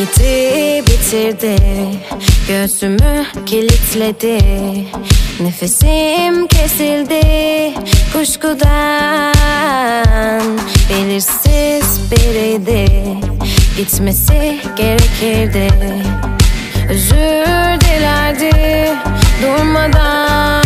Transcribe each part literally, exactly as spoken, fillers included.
Gitti bitirdi, göğsümü kilitledi. Nefesim kesildi kuşkudan. Belirsiz biriydi, gitmesi gerekirdi. Özür dilerdi durmadan.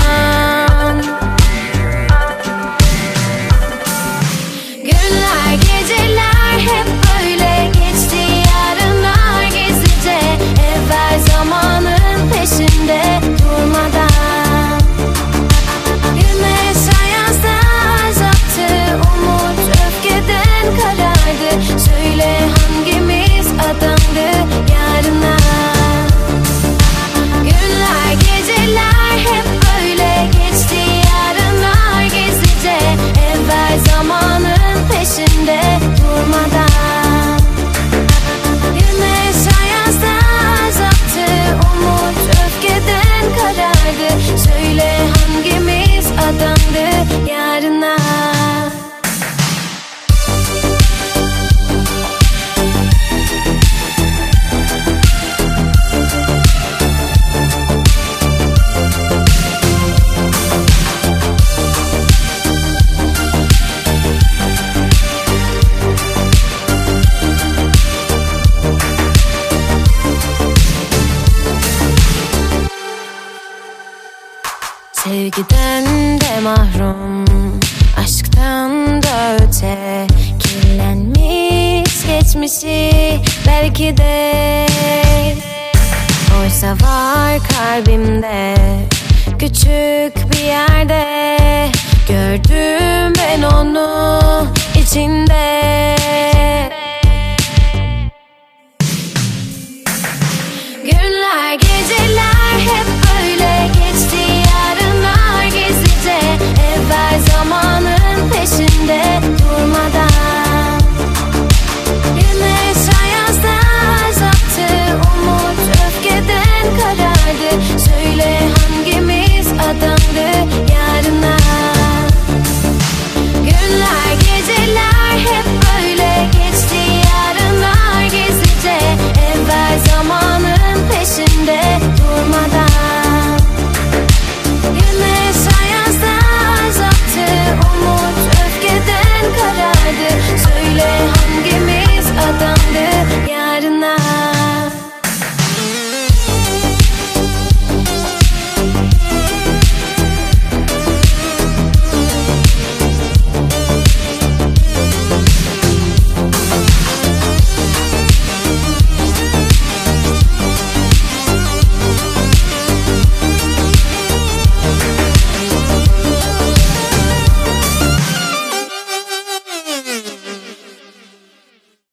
Günler geceler hep böyle geçti, yarınlar gizlice, evvel zamanın peşinde durmadan. Güneş ayazda azaptı, umut öfkeden karardı. Söyle hangimiz adandı yarına? Günler geceler hep böyle geçti, yarınlar gizlice, evvel zamanın peşinde durmadan. Güneş ayazda azaptı, umut öfkeden karardı. Söyle hangimiz adandı yarına? Sevgiden de mahrum, aşktan da öte, kirlenmiş geçmişi belki de. Oysa var kalbimde, küçük bir yerde, gördüm ben onu içinde.